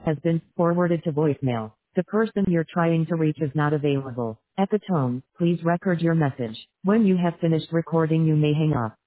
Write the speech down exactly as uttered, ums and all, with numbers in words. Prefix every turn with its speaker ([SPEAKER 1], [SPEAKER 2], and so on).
[SPEAKER 1] has been forwarded to voicemail. The person you're trying to reach is not available. At the tone, please record your message. When you have finished recording, you may hang up.